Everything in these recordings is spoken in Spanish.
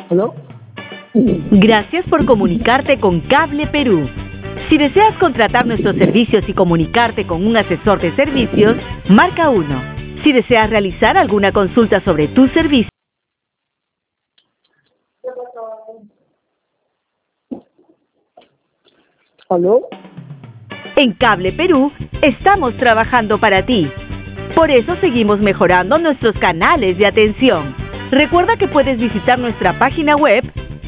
¿Aló? Gracias por comunicarte con Cable Perú. Si deseas contratar nuestros servicios y comunicarte con un asesor de servicios, marca 1. Si deseas realizar alguna consulta sobre tu servicio, ¿Aló? en Cable Perú estamos trabajando para ti. Por eso seguimos mejorando nuestros canales de atención. Recuerda que puedes visitar nuestra página web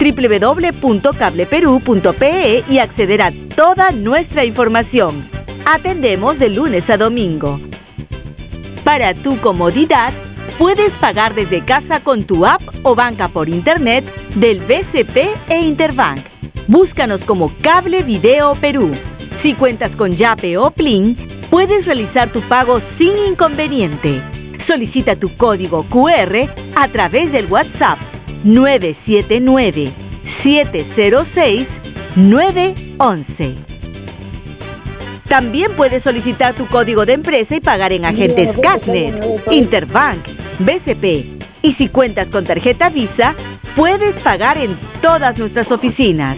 www.cableperú.pe y acceder a toda nuestra información. Atendemos de lunes a domingo. Para tu comodidad, puedes pagar desde casa con tu app o banca por internet del BCP e Interbank. Búscanos como Cable Video Perú. Si cuentas con Yape o Plin, puedes realizar tu pago sin inconveniente. Solicita tu código QR a través del WhatsApp 979-706-911. También puedes solicitar tu código de empresa y pagar en agentes Casnet, Interbank, BCP. Y si cuentas con tarjeta Visa, puedes pagar en todas nuestras oficinas.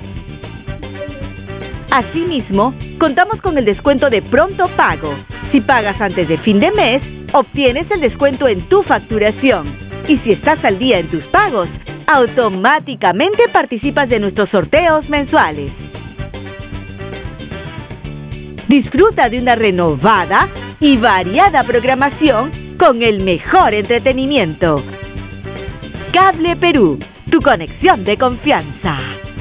Asimismo, contamos con el descuento de pronto pago. Si pagas antes de fin de mes, obtienes el descuento en tu facturación. Y si estás al día en tus pagos, automáticamente participas de nuestros sorteos mensuales. Disfruta de una renovada y variada programación con el mejor entretenimiento. Cable Perú, tu conexión de confianza.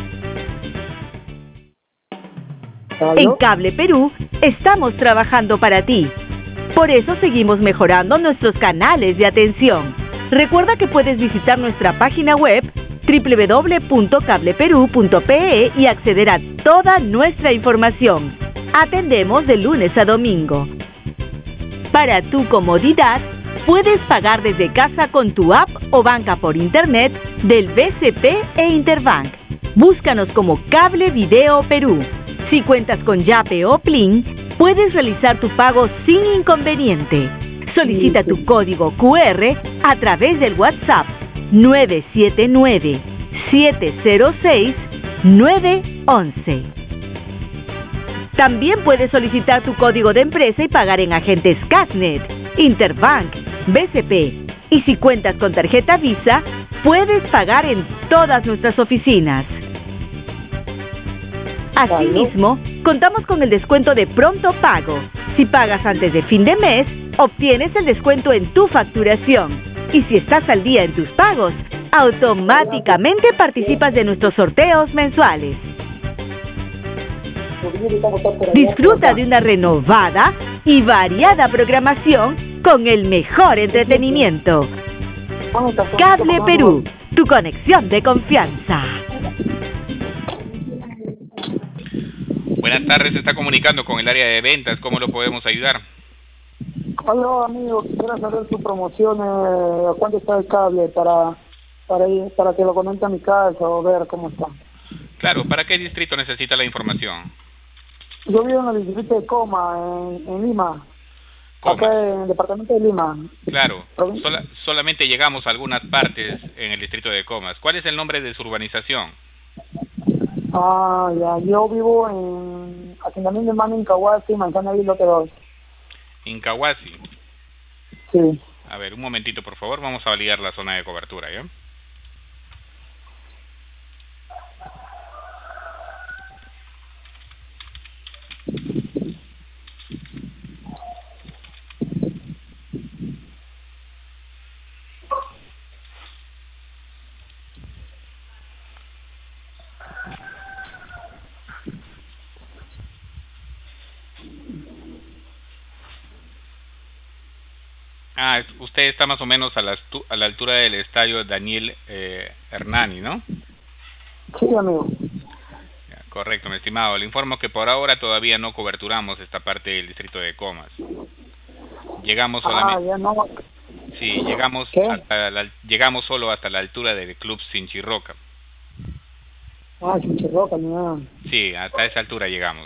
¿Aló? En Cable Perú estamos trabajando para ti. Por eso seguimos mejorando nuestros canales de atención. Recuerda que puedes visitar nuestra página web www.cableperú.pe y acceder a toda nuestra información. Atendemos de lunes a domingo. Para tu comodidad, puedes pagar desde casa con tu app o banca por internet del BCP e Interbank. Búscanos como Cable Video Perú. Si cuentas con Yape o Plin, puedes realizar tu pago sin inconveniente. Solicita tu código QR a través del WhatsApp 979-706-911. También puedes solicitar tu código de empresa y pagar en agentes Casnet, Interbank, BCP. Y si cuentas con tarjeta Visa, puedes pagar en todas nuestras oficinas. Asimismo, contamos con el descuento de pronto pago. Si pagas antes de fin de mes, obtienes el descuento en tu facturación. Y si estás al día en tus pagos, automáticamente participas de nuestros sorteos mensuales. Disfruta de una renovada y variada programación con el mejor entretenimiento. Cable Perú, tu conexión de confianza. Buenas tardes, se está comunicando con el área de ventas. ¿Cómo lo podemos ayudar? Hola, amigo. Quisiera saber tu promoción. ¿A cuánto está el cable para que lo comente a mi casa o ver cómo está? Claro, ¿para qué distrito necesita la información? Yo vivo en el distrito de Coma, en Lima. Comas. Acá en el departamento de Lima. Claro, solamente llegamos a algunas partes en el distrito de Comas. ¿Cuál es el nombre de su urbanización? Ah, ya. Yo vivo en asentamiento de mano en Incahuasi, Manzana Villa, lote 2. Incahuasi. Sí. A ver, un momentito, por favor. Vamos a validar la zona de cobertura, ¿ya? Usted está más o menos a la altura del estadio Daniel Hernani, ¿no? Sí, amigo. Ya, correcto, mi estimado. Le informo que por ahora todavía no coberturamos esta parte del distrito de Comas. Llegamos solamente... ya no. Sí, llegamos llegamos solo hasta la altura del club Sinchirroca. Sinchirroca, no. Sí, hasta esa altura llegamos.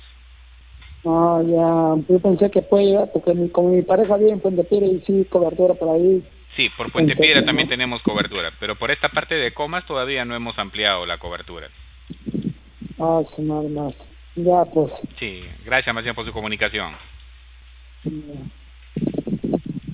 Ya. Yo pensé que puede llegar, porque como mi pareja vive en Puente Piedra y sí, cobertura por ahí. Sí, por Puente Piedra también tenemos cobertura, pero por esta parte de Comas todavía no hemos ampliado la cobertura. Ah, sí, nada más. Ya, pues. Sí, gracias más bien por su comunicación. Ya.